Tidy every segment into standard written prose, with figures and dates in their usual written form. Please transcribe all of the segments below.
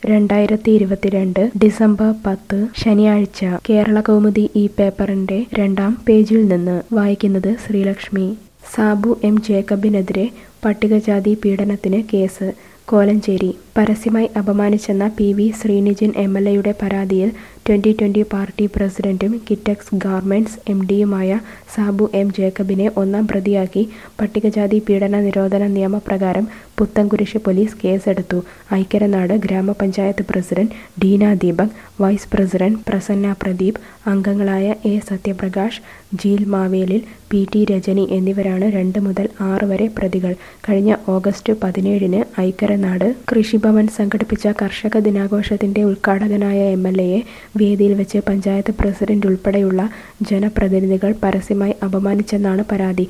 2022 December 10 ശനിയാഴ്ച കേരളകൗമുദി ഈ പേപ്പറിന്റെ 2-ാം പേജിൽ നിന്ന് വായിക്കുന്നത് ശ്രീലക്ഷ്മി. സാബു എം ജേക്കബിനെതിരെ പട്ടികജാതി പീഡനത്തിന് കേസ്. കോലഞ്ചേരി. പരസ്യമായി അപമാനിച്ചെന്ന പി.വി. ശ്രീനിജിൻ എം.എൽ.എയുടെ പരാതിയിൽ 2020 പാർട്ടി പ്രസിഡന്റും കിറ്റക്സ് ഗാർമെന്റ്സ് എം.ഡിയുമായ സാബു എം ജേക്കബിനെ ഒന്നാം പ്രതിയാക്കി പട്ടികജാതി പീഡന നിരോധന നിയമപ്രകാരം പുത്തൻകുരിശ് പോലീസ് കേസെടുത്തു. ഐക്കരനാട് ഗ്രാമപഞ്ചായത്ത് president Deena Deepak, vice president Prasanna Pradeep, അംഗങ്ങളായ എ. സത്യപ്രകാശ്, ജീൽ മാവേലിൽ, പി.ടി. രജനി എന്നിവരാണ് 2 മുതൽ 6 വരെ പ്രതികൾ. കഴിഞ്ഞ ഓഗസ്റ്റ് 17-ന് ഐക്കരനാട് കൃഷിഭവൻ സംഘടിപ്പിച്ച കർഷക ദിനാഘോഷത്തിന്റെ ഉദ്ഘാടകനായ എം.എൽ.എയെ വേദിയിൽ വെച്ച് പഞ്ചായത്ത് പ്രസിഡന്റ് ഉൾപ്പെടെയുള്ള ജനപ്രതിനിധികൾ പരസ്യമായി അപമാനിച്ചെന്നാണ് പരാതി.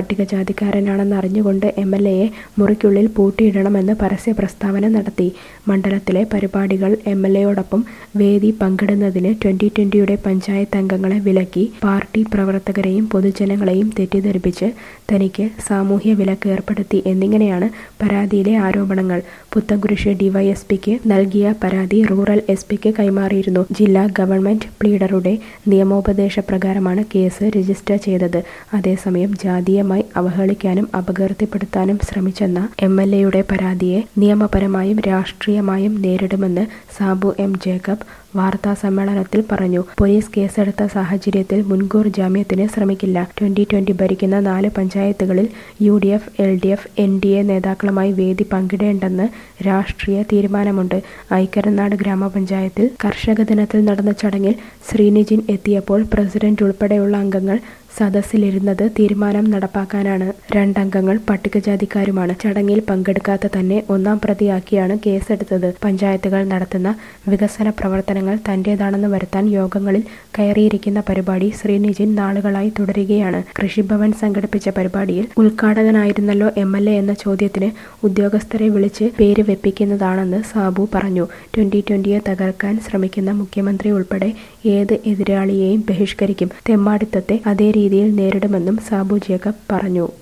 പട്ടികജാതിക്കാരനാണെന്നറിഞ്ഞുകൊണ്ട് എം.എൽ.എയെ മുറിക്കുള്ളിൽ പൂട്ടിയിടണമെന്ന് പരസ്യ പ്രസ്താവന നടത്തി. മണ്ഡലത്തിലെ പരിപാടികൾ എം.എൽ.എയോടൊപ്പം വേദി പങ്കിടുന്നതിന് 2020 പഞ്ചായത്ത് അംഗങ്ങളെ വിലക്കി. പാർട്ടി പ്രവർത്തകരെയും പൊതുജനങ്ങളെയും തെറ്റിദ്ധരിപ്പിച്ച് തനിക്ക് സാമൂഹ്യ വിലക്ക് ഏർപ്പെടുത്തി എന്നിങ്ങനെയാണ് പരാതിയിലെ ആരോപണങ്ങൾ. പുത്തൻകുരിശ് ഡിവൈഎസ്പിക്ക് നൽകിയ പരാതി റൂറൽ എസ്.പിക്ക് കൈമാറിയിരുന്നു. ജില്ലാ ഗവൺമെന്റ് പ്ലീഡറുടെ നിയമോപദേശപ്രകാരമാണ് കേസ് രജിസ്റ്റർ ചെയ്തത്. അതേസമയം ജാതീയമായി അവഹേളിക്കാനും അപകീർത്തിപ്പെടുത്താനും ശ്രമിച്ചെന്ന എം.എൽ.എയുടെ പരാതിയെ നിയമപരമായും രാഷ്ട്രീയമായും നേരിടുമെന്ന് സാബു എം ജേക്കബ് വാർത്താസമ്മേളനത്തിൽ പറഞ്ഞു. പോലീസ് കേസെടുത്ത സാഹചര്യത്തിൽ മുൻകൂർ ജാമ്യത്തിന് ശ്രമിക്കില്ല. 2020 ഭരിക്കുന്ന 4 പഞ്ചായത്തുകളിൽ യു.ഡി.എഫ്, എൽ.ഡി.എഫ്, എൻ.ഡി.എ നേതാക്കളുമായി വേദി പങ്കിടേണ്ടെന്ന് രാഷ്ട്രീയ തീരുമാനമുണ്ട്. ഐക്കരനാട് ഗ്രാമപഞ്ചായത്തിൽ കർഷക ദിനത്തിൽ നടന്ന ചടങ്ങിൽ ശ്രീനിജിൻ എത്തിയപ്പോൾ പ്രസിഡന്റ് ഉൾപ്പെടെയുള്ള അംഗങ്ങൾ സദസ്സിലിരുന്നത് തീരുമാനം നടപ്പാക്കാനാണ്. 2 അംഗങ്ങൾ പട്ടികജാതിക്കാരുമാണ്. ചടങ്ങിൽ പങ്കെടുക്കാത്ത തന്നെ ഒന്നാം പ്രതിയാക്കിയാണ് കേസെടുത്തത്. പഞ്ചായത്തുകൾ നടത്തുന്ന വികസന പ്രവർത്തനങ്ങൾ തന്റേതാണെന്ന് വരുത്താൻ യോഗങ്ങളിൽ കയറിയിരിക്കുന്ന പരിപാടി ശ്രീനിജിൻ നാളുകളായി തുടരുകയാണ്. കൃഷിഭവൻ സംഘടിപ്പിച്ച പരിപാടിയിൽ ഉദ്ഘാടകനായിരുന്നല്ലോ എം.എൽ.എ എന്ന ചോദ്യത്തിന് ഉദ്യോഗസ്ഥരെ വിളിച്ച് പേര് വെപ്പിക്കുന്നതാണെന്ന് സാബു പറഞ്ഞു. 2020 തകർക്കാൻ ശ്രമിക്കുന്ന മുഖ്യമന്ത്രി ഉൾപ്പെടെ ഏത് എതിരാളിയെയും ബഹിഷ്കരിക്കും. തെമ്മാടിത്തത്തെ അതേ രീതിയിൽ നേരിടുമെന്നും സാബു ജേക്കബ് പറഞ്ഞു.